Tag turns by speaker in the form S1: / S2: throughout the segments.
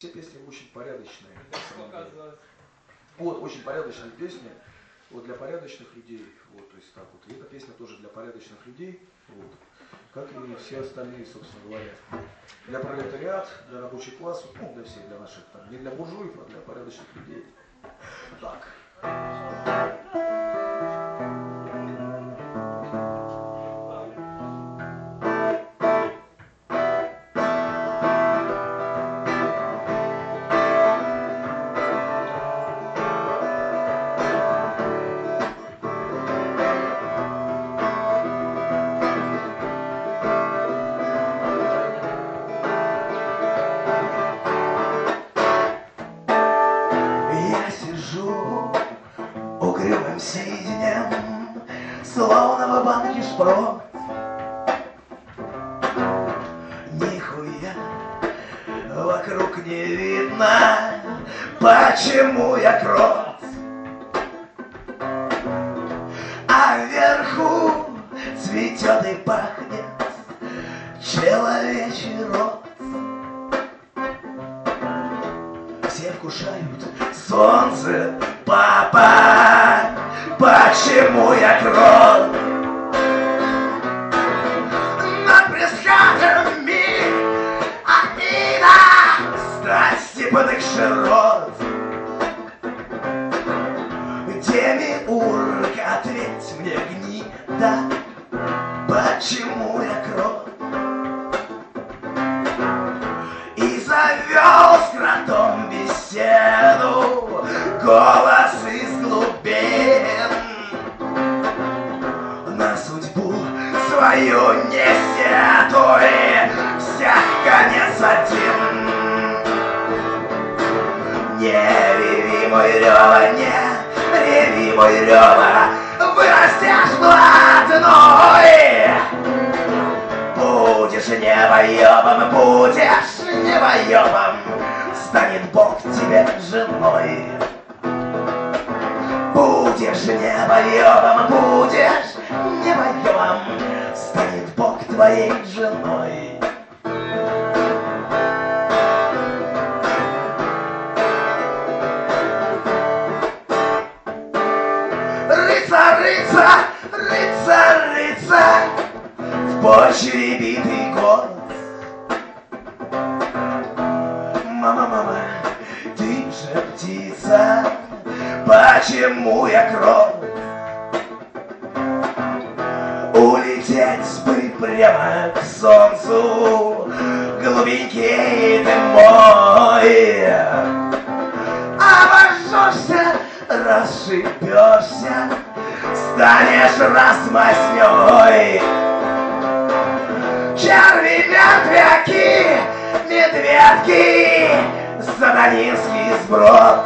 S1: Все песни очень порядочные, на самом деле. Вот, очень порядочные песни, вот для порядочных людей, вот, то есть так вот. И эта песня тоже для порядочных людей, вот, как и все остальные, собственно говоря. Для пролетариат, для рабочий класс, ну, для всех, для наших, там, не для буржуев, а для порядочных людей. Так.
S2: Угрюмым сиденьем, словно в банке шпрот. Нихуя вокруг не видно, почему я крот. А вверху цветет и пахнет человечий рот. Все вкушают солнце, папа, почему я крот? Над прескаками Аида, страсти под их широт. Демиург, ответь мне, гнида, почему я крот? И завел с кротом беседу голос из глубин. На судьбу свою не сетуй, всех конец один. Не реви, мой Лёва, не реви, мой Лёва, вырастешь блатной. Будешь небоёбом, будешь небоёбом, станет Бог тебе женой. Будешь небоёбом, будешь небоёбом, станет Бог твоей женой. Рыцарь, рыцарь, рыцарь, рыцарь, в почве битый год. Мама, мама, ты же птица, почему я крот? Улететь бы прямо к солнцу, глубокий ты мой. Обожжешься, расшибешься, станешь размазнёй. Черви, мертвяки, медведки, сатанинский сброд.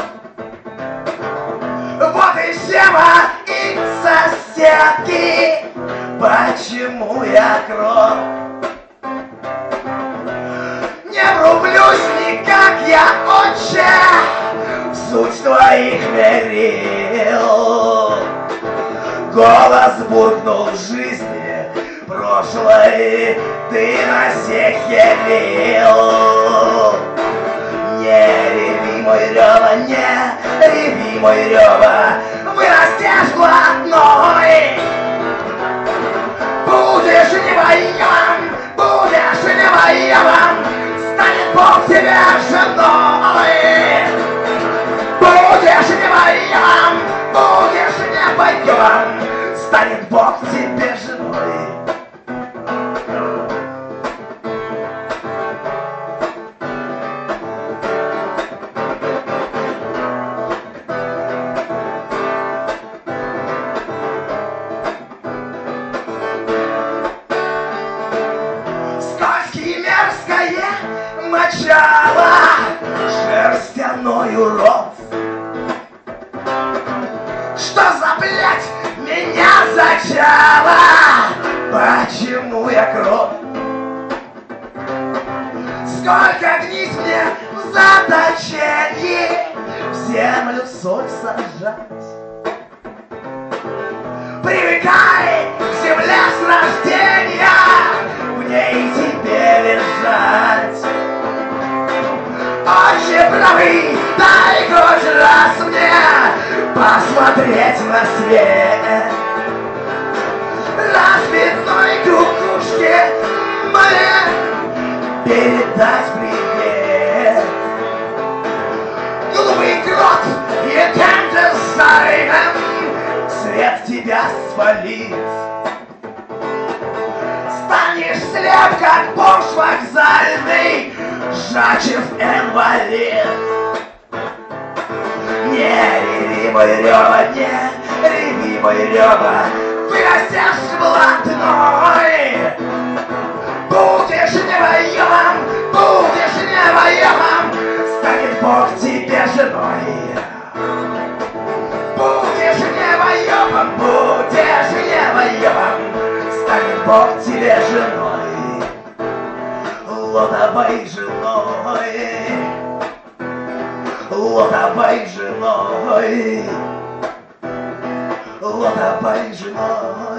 S2: Вот и Сева, и соседки, почему я крот? Не врублюсь никак я, отче, в суть твоих мерил. Голос буркнул в жизни прошлой, ты на всех явил. Не реви, мой Лёва, не реви, мой Лёва, вырастешь блатной. Будешь небоёбом, будешь небоёбом, станет Бог тебе женой. Будешь небоёбом, будешь небоёбом, станет Бог тебе женой. Скользкий, мерзкое мочало, шерстяной урод. Что за, блядь, меня зачало? Почему я крот? Сколько гнить мне в заточении, в землю соль сажать. Привыкай к земле с рождения, в ней тебе лежать. Очень правый, дай хоть раз мне посмотреть на свет. Разбитной кукушке мне передать привет. Голубый крот и тендер сайрен свет тебя спалит. Станешь слеп, как бомж вокзальный, Жачев инвалид. Не реви мой рёва, не реви мой рёва, вырастешь блатной. Будешь невоёвым, будешь невоёвым, станет Бог тебе женой. Будешь невоёвым, будешь невоёвым, станет Бог тебе женой. Лотовой женой, лотовой женой, лотовой женой.